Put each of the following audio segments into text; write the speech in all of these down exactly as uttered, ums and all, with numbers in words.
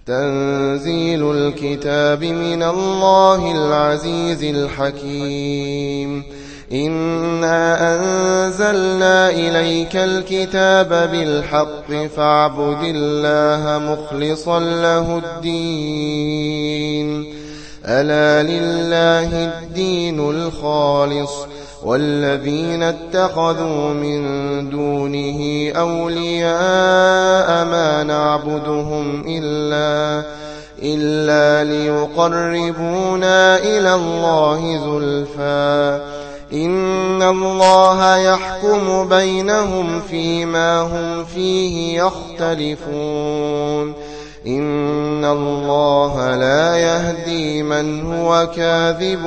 تنزيل الكتاب من الله العزيز الحكيم. إنا أنزلنا إليك الكتاب بالحق فاعبد الله مخلصا له الدين. ألا لله الدين الخالص والذين اتخذوا من دونه أولياء ما نعبدهم إلا, إلا ليقربونا إلى الله زلفى إن الله يحكم بينهم فيما هم فيه يختلفون. إن الله لا يهدي من هو كاذب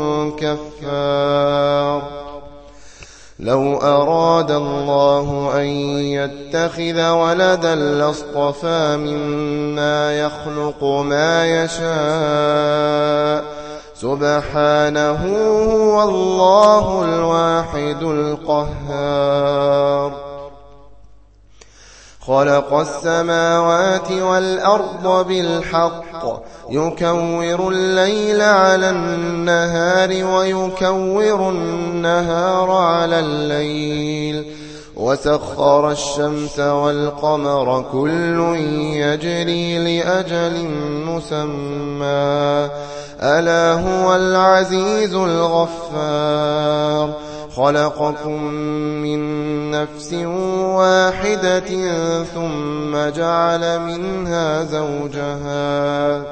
كفار. لو أراد الله أن يتخذ ولدا لاصطفى مما يخلق ما يشاء سبحانه هو الله الواحد القهار. خلق السماوات والأرض بالحق يكور الليل على النهار ويكور النهار على الليل وسخر الشمس والقمر كل يجري لأجل مسمى ألا هو العزيز الغفار. خلقكم من نفس واحدة ثم جعل منها زوجها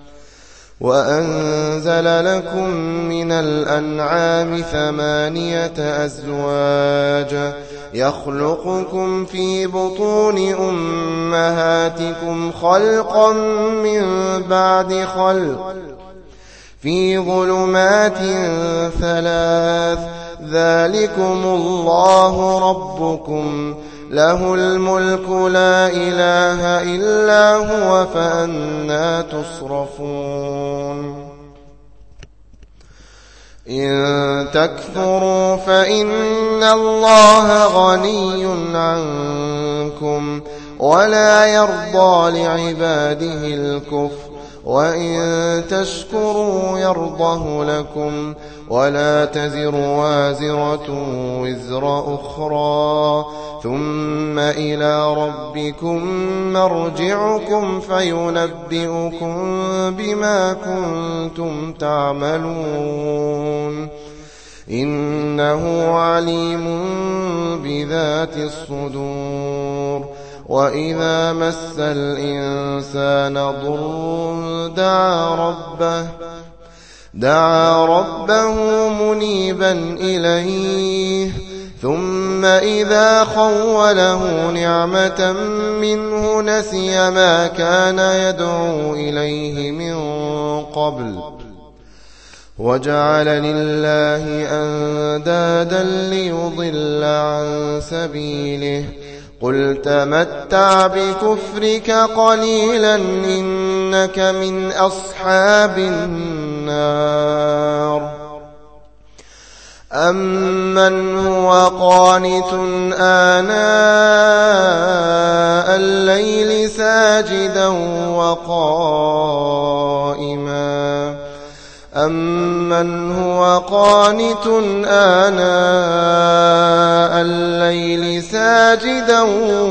وأنزل لكم من الأنعام ثمانية أزواج يخلقكم في بطون أمهاتكم خلقا من بعد خلق في ظلمات ثلاث ذلكم الله ربكم له الملك لا إله إلا هو فأنى تصرفون. إن تكفروا فإن الله غني عنكم ولا يرضى لعباده الكفر وإن تشكروا يرضه لكم ولا تزر وازرة وزر أخرى ثم إلى ربكم مرجعكم فينبئكم بما كنتم تعملون إنه عليم بذات الصدور. وإذا مس الإنسان ضر دعا ربه دعا ربه منيبا إليه ثم إذا خوله نعمة منه نسي ما كان يدعو إليه من قبل وجعل لله أندادا ليضل عن سبيله قل تمتع بكفرك قليلا إنك من أصحاب النار. أمن هو قانت آناء الليل ساجدا وقائما أمن هو قانت آناء الليل ساجدا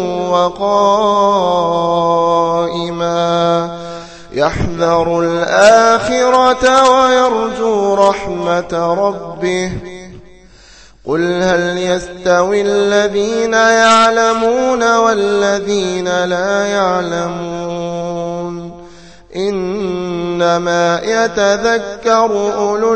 وقائما يحذر الآخرة ويرجو رحمة ربه قل هل يستوي الذين يعلمون والذين لا يعلمون إنما يتذكر أولو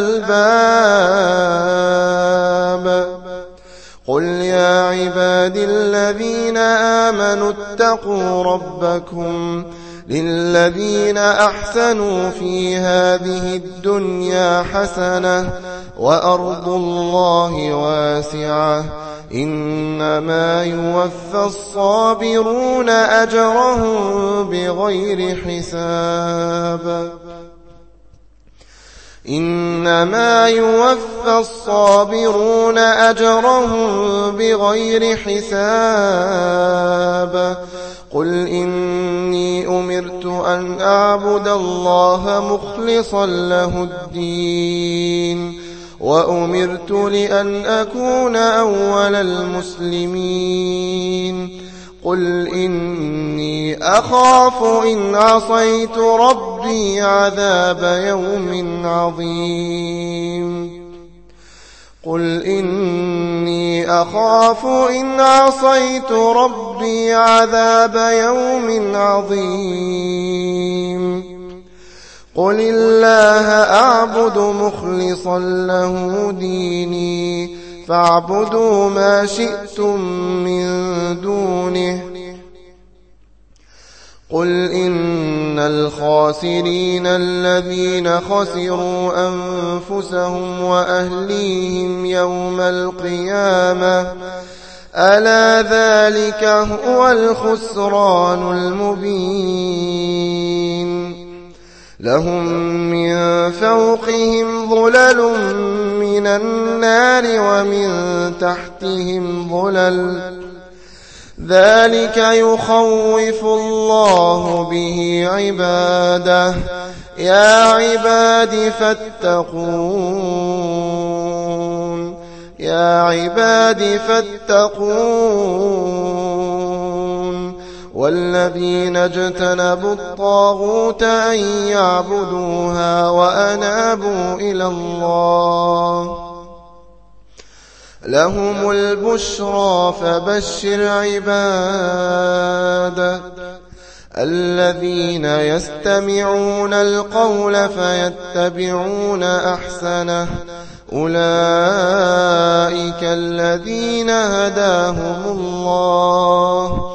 الألباب. قل يا عبادي الذين آمنوا اتقوا ربكم للذين أحسنوا في هذه الدنيا حسنة وأرض الله واسعة إنما يوفى الصابرون أجرهم بغير حساب إنما يوفى الصابرون أجرهم بغير حساب قل إني أمرت أن أعبد الله مخلصا له الدين وأمرت لأن أكون أول المسلمين قل إني أخاف إن عصيت ربي عذاب يوم عظيم قل إني أخاف إن عصيت ربي عذاب يوم عظيم قل الله أعبد مخلصا له ديني فاعبدوا ما شئتم من دونه قل إن الخاسرين الذين خسروا أنفسهم وأهليهم يوم القيامة ألا ذلك هو الخسران المبين لهم من فوقهم ظلل من النار ومن تحتهم ظلل ذلك يخوف الله به عباده يا عباد فاتقون يا عباد فاتقون والذين اجتنبوا الطاغوت أن يعبدوها وأنابوا إلى الله لهم البشرى فبشر عباده الذين يستمعون القول فيتبعون أحسنه أولئك الذين هداهم الله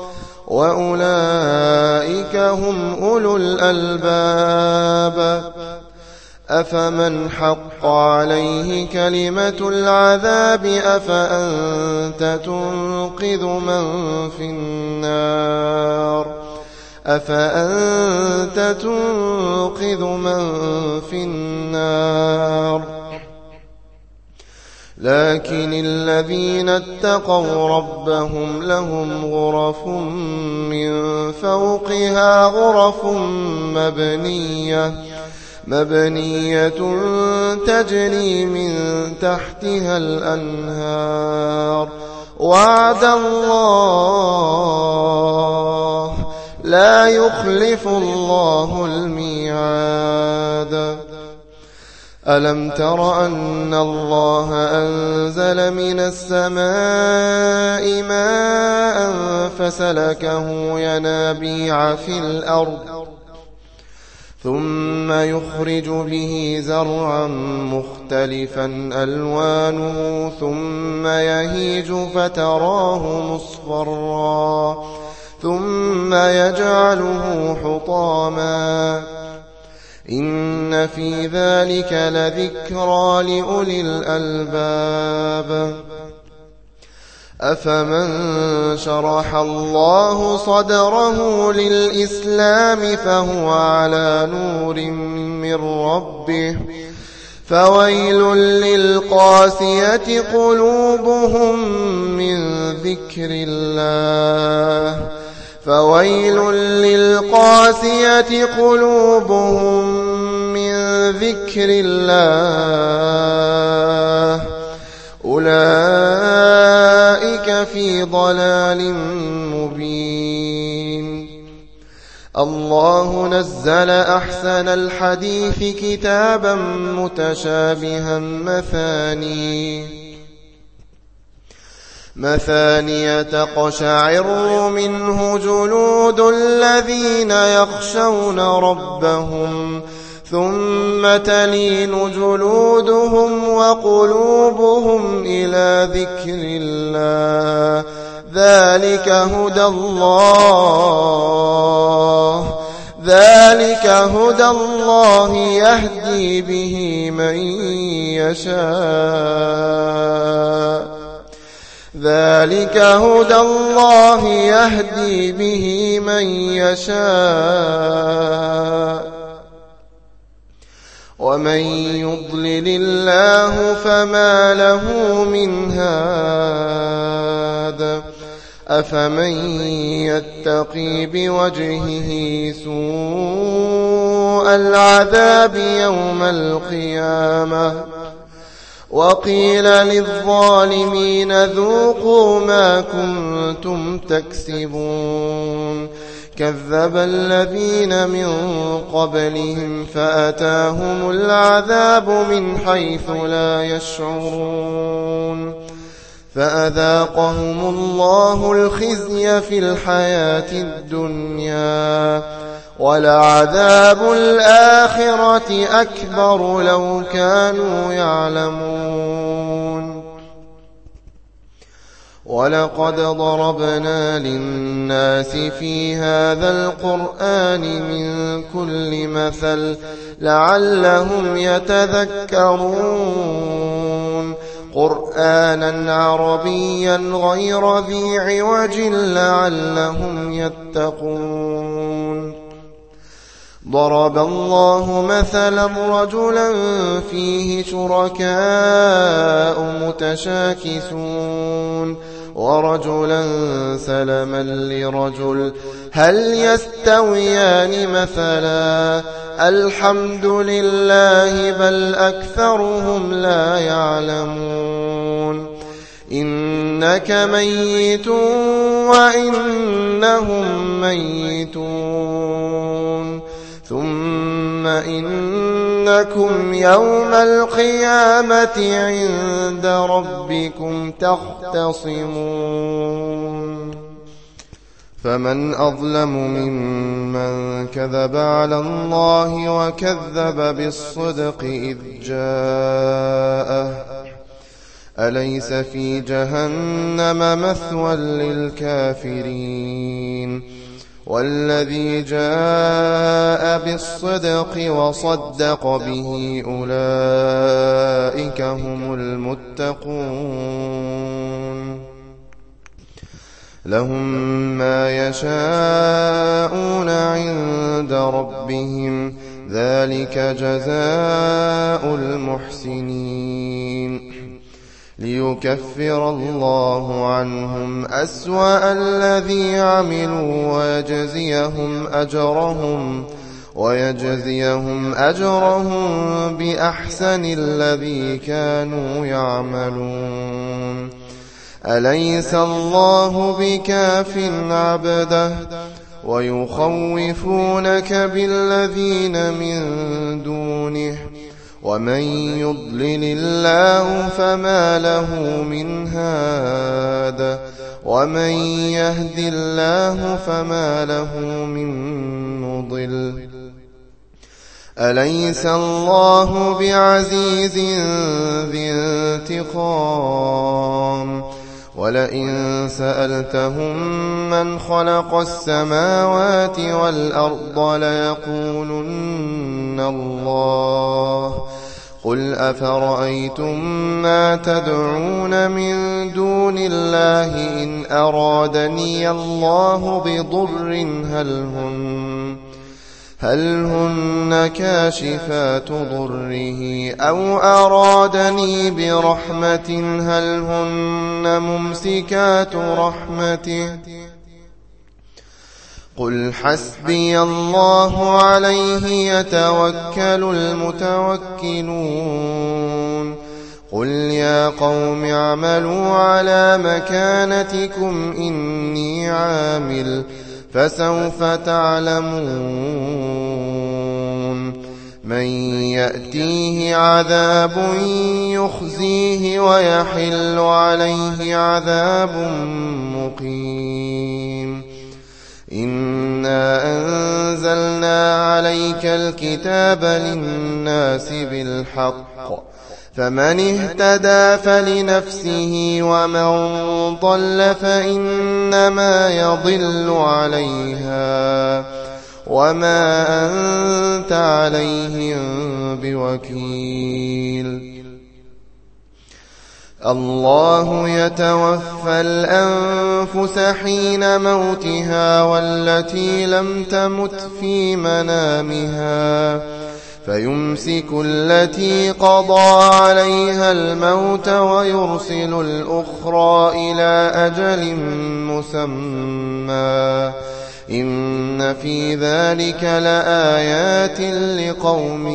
وأولئك هم أولو الألباب أفمن حق عليه كلمة العذاب أفأنت تنقذ من في النار أفأنت تنقذ من في النار لكن الذين اتقوا ربهم لهم غرف من فوقها غرف مبنية مبنية تجري من تحتها الأنهار وعد الله لا يخلف الله الميعاد ألم تر أن الله أنزل من السماء ماء فسلكه ينابيع في الأرض ثم يخرج به زرعا مختلفا ألوانه ثم يهيج فتراه مصفرا ثم يجعله حطاما إن في ذلك لذكرى لأولي الألباب أفمن شرح الله صدره للإسلام فهو على نور من ربه فويل للقاسية قلوبهم من ذكر الله فويل للقاسية قلوبهم من ذكر الله أولئك في ضلال مبين الله نزل أحسن الحديث كتابا متشابها مثاني مثانية تقشعر منه جلود الذين يخشون ربهم ثم تلين جلودهم وقلوبهم إلى ذكر الله ذلك هدى الله ذلك هدى الله يهدي به من يشاء ذلك هدى الله يهدي به من يشاء ومن يضلل الله فما له من هاد أفمن يتقي بوجهه سوء العذاب يوم القيامة وقيل للظالمين ذوقوا ما كنتم تكسبون كذب الذين من قبلهم فأتاهم العذاب من حيث لا يشعرون فأذاقهم الله الخزي في الحياة الدنيا ولعذاب الآخرة أكبر لو كانوا يعلمون ولقد ضربنا للناس في هذا القرآن من كل مثل لعلهم يتذكرون قرآنا عربيا غير ذي عوج لعلهم يتقون ضرب الله مثلا رجلا فيه شركاء متشاكسون ورجلا سلما لرجل هل يستويان مثلا الحمد لله بل أكثرهم لا يعلمون إنك ميت وإنهم ميتون ثم إنكم يوم القيامة عند ربكم تختصمون فمن أظلم ممن كذب على الله وكذب بالصدق إذ جاءه أليس في جهنم مثوى للكافرين والذي جاء بالصدق وصدق به أولئك هم المتقون لهم ما يشاءون عند ربهم ذلك جزاء المحسنين ليكفر الله عنهم أسوأ الذي عملوا ويجزيهم أجرهم ويجزيهم أجرهم بأحسن الذي كانوا يعملون أليس الله بكاف عبده ويخوفونك بالذين من دونه ومن يضلل الله فما له من هاد ومن يهد الله فما له من مضل أليس الله بعزيز ذي انتقام ولئن سألتهم من خلق السماوات والأرض ليقولن الله قل أفرأيتم ما تدعون من دون الله إن أرادني الله بضر هل هن هل هن كاشفات ضره أو أرادني برحمة هل هن ممسكات رحمته قل حسبي الله عليه يتوكل المتوكلون قل يا قوم اعملوا على مكانتكم إني عامل فسوف تعلمون من يأتيه عذاب يخزيه ويحل عليه عذاب مقيم إنا أنزلنا عليك الكتاب للناس بالحق فمن اهتدى فلنفسه ومن ضل فإنما يضل عليها وما أنت عليهم بوكيل الله يتوفى الأنفس حين موتها والتي لم تمت في منامها فيمسك التي قضى عليها الموت ويرسل الأخرى إلى أجل مسمى إن في ذلك لآيات لقوم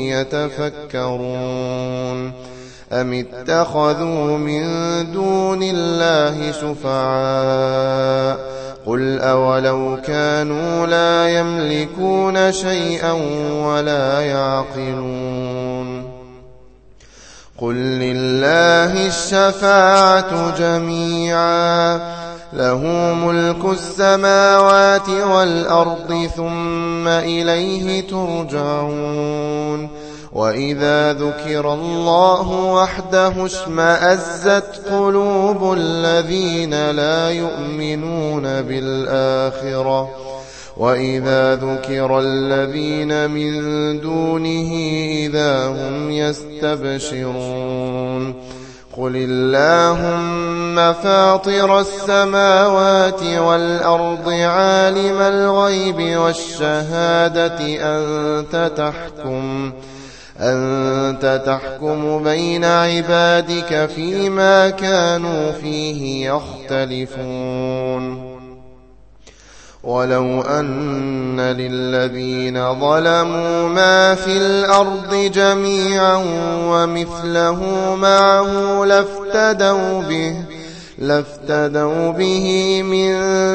يتفكرون أم اتخذوا من دون الله شفعاء قل أولو كانوا لا يملكون شيئا ولا يعقلون قل لله الشفاعة جميعا له ملك السماوات والأرض ثم إليه ترجعون وإذا ذكر الله وحده اشمأزت قلوب الذين لا يؤمنون بالآخرة وإذا ذكر الذين من دونه إذا هم يستبشرون قل اللهم فاطر السماوات والأرض عالم الغيب والشهادة أنت تحكم أنت تحكم بين عبادك فيما كانوا فيه يختلفون ولو أن للذين ظلموا ما في الأرض جميعا ومثله معه لافتدوا به لافتدوا به من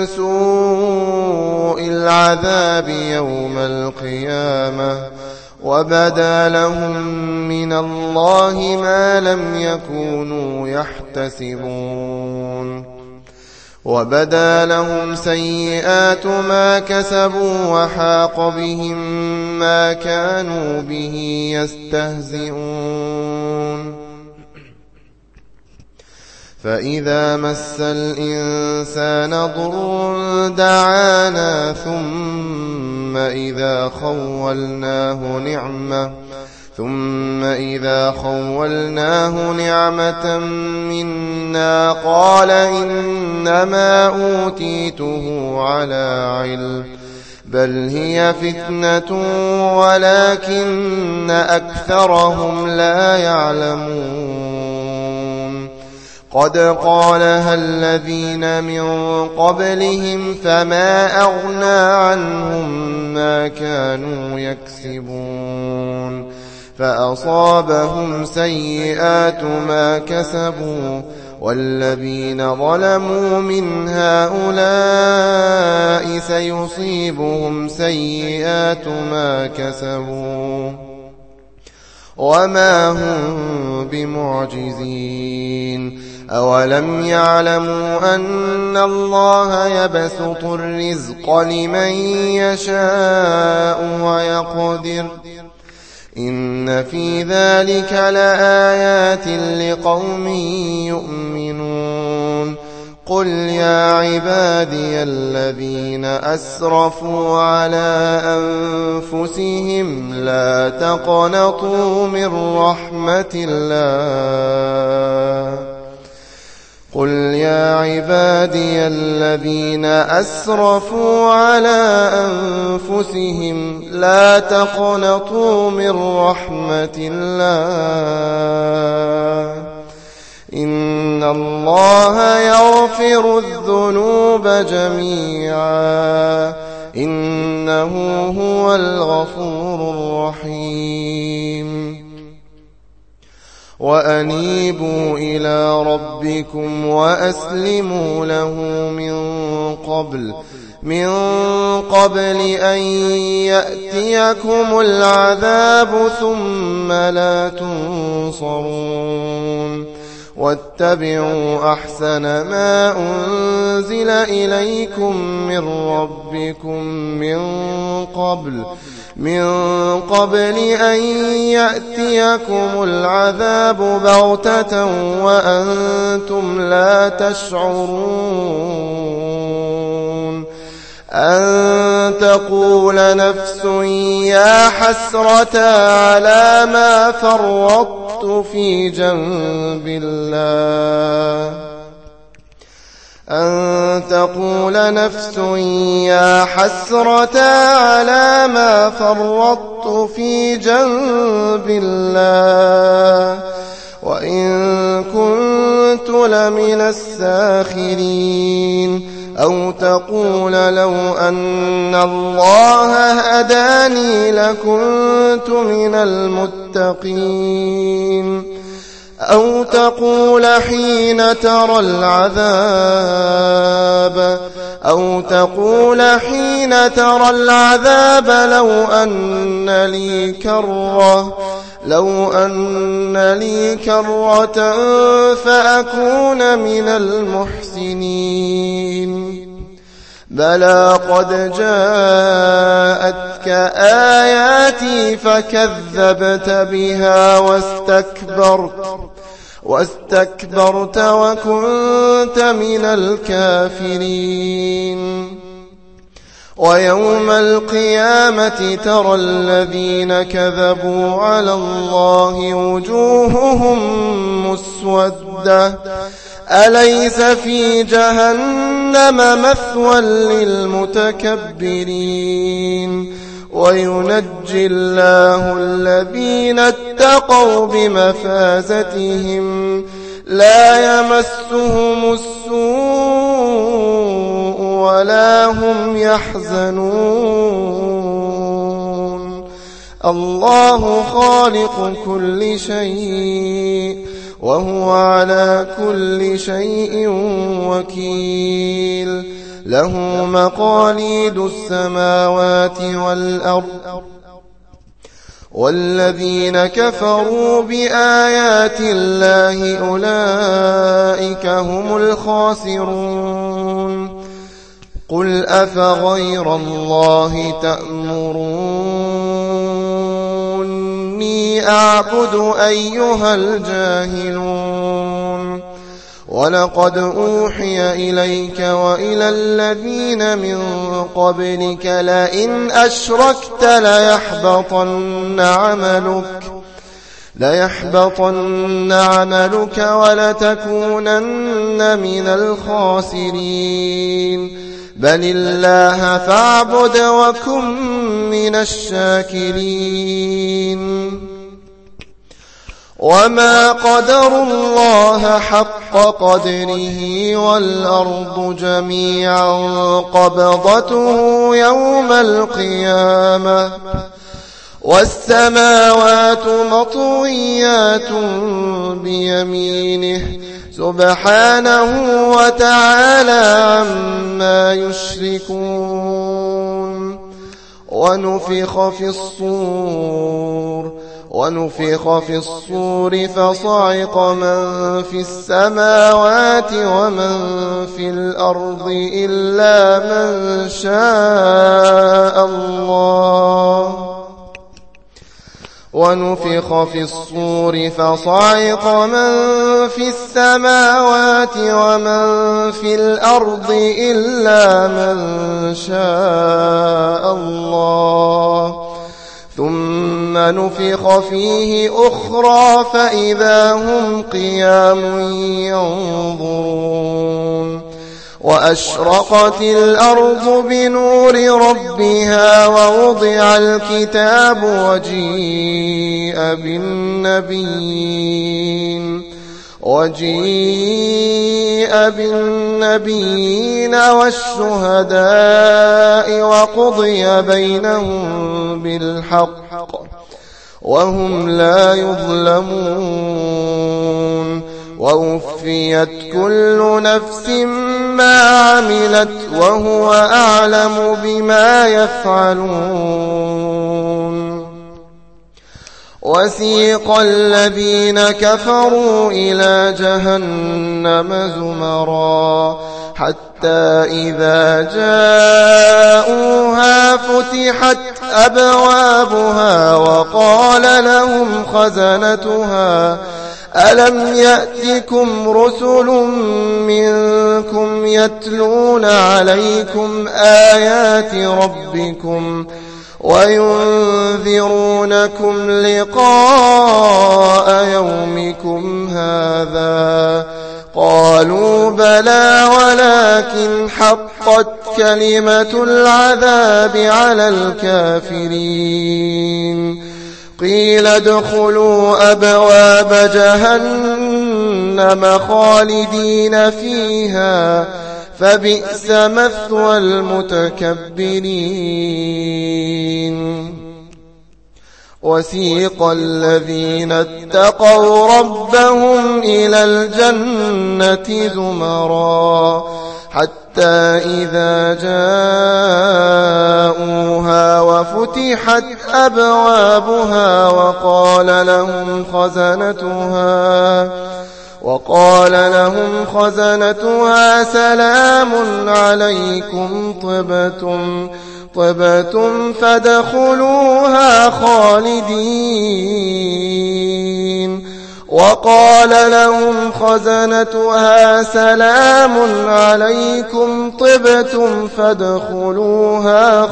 سوء العذاب يوم القيامة وبدا لهم من الله ما لم يكونوا يحتسبون وبدا لهم سيئات ما كسبوا وحاق بهم ما كانوا به يستهزئون فإذا مس الإنسان ضر دعانا ثم إذا خولناه نعمة ثم إذا خولناه نعمة منا قال إنما أوتيته على علم بل هي فتنة ولكن أكثرهم لا يعلمون قد قالها الذين من قبلهم فما أغنى عنهم ما كانوا يكسبون فأصابهم سيئات ما كسبوا والذين ظلموا من هؤلاء سيصيبهم سيئات ما كسبوا وما هم بمعجزين أولم يعلموا أن الله يبسط الرزق لمن يشاء ويقدر إن في ذلك لآيات لقوم يؤمنون قل يا عبادي الذين أسرفوا على أنفسهم لا تقنطوا من رحمة الله قل يا عبادي الذين أسرفوا على أنفسهم لا تقنطوا من رحمة الله إن الله يغفر الذنوب جميعا إنه هو الغفور الرحيم وأنيبوا إلى ربكم وأسلموا له من قبل من قبل أن يأتيكم العذاب ثم لا تنصرون واتبعوا أحسن ما أنزل إليكم من ربكم من قبل من قبل أن يأتيكم العذاب بغتة وأنتم لا تشعرون أن تقول نفس يا حسرة على ما فرطت في جنب الله أن تقول نفس يا حسرة على ما فرطت في جنب الله وإن كنت لمن الساخرين أو تقول لو أن الله هداني لكنت من المتقين أو تقول حين ترى العذاب أو تقول حين ترى العذاب لو أن لي كرة لو أن لي كرة فأكون من المحسنين بلى قد جاءتك آياتي فكذبت بها واستكبرت واستكبرت وكنت من الكافرين ويوم القيامة ترى الذين كذبوا على الله وجوههم مسودة أليس في جهنم مثوى للمتكبرين وينجي الله الذين اتقوا بمفازتهم لا يمسهم السوء ولا هم يحزنون الله خالق كل شيء وهو على كل شيء وكيل له مقاليد السماوات والأرض والذين كفروا بآيات الله أولئك هم الخاسرون قل أفغير الله تأمروني أعبد أيها الجاهلون ولقد أوحي إليك وإلى الذين من قبلك لئن أشركت ليحبطن عملك ليحبطن عملك ولتكونن من الخاسرين بل الله فاعبد وكن من الشاكرين وما قدروا الله حق قدره والأرض جميعا قبضته يوم القيامة والسماوات مطويات بيمينه سبحانه وتعالى عما يشركون ونفخ في الصور ونفخ في الصور فصعق من في السماوات ومن في الأرض إلا من شاء الله ونفخ في الصور فصعق من في السماوات ومن في الأرض إلا من شاء الله ثم نفخ فيه أخرى فإذا هم قيام ينظرون وأشرقت الأرض بنور ربها ووضع الكتاب وجيء بالنبيين وجيء بالنبيين والشهداء وقضي بينهم بالحق وهم لا يظلمون ووفيت كل نفس ما عملت وهو أعلم بما يفعلون وسيق الذين كفروا إلى جهنم زمرا حتى إذا جاءوها فتحت أبوابها وقال لهم خزنتها ألم يأتكم رسل منكم يتلون عليكم آيات ربكم وينذرونكم لقاء يومكم هذا قالوا بلى ولكن حقت كلمة العذاب على الكافرين قيل ادخلوا أبواب جهنم خالدين فيها فبئس مثوى المتكبرين وسيق الذين اتقوا ربهم إلى الجنة زمرا حتى إذا جاءوها وفتحت أبوابها وقال لهم خزنتها وقال لهم خزنتها سلام عليكم طبتم طبتم فادخلوها خالدين وقال لهم خزنتها سلام عليكم طبتم فادخلوها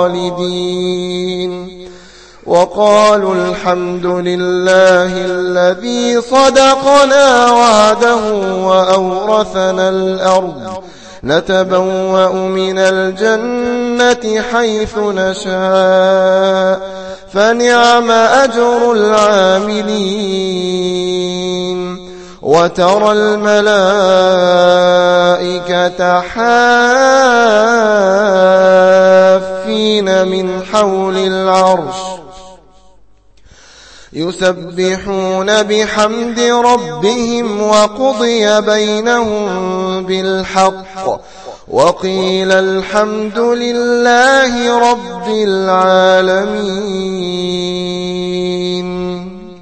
خالدين وقالوا الحمد لله الذي صدقنا وعده وأورثنا الأرض نتبوأ من الجنة حيث نشاء فنعم أجر العاملين وترى الملائكة حافين من حول العرش يسبحون بحمد ربهم وقضي بينهم بالحق وقيل الحمد لله رب العالمين.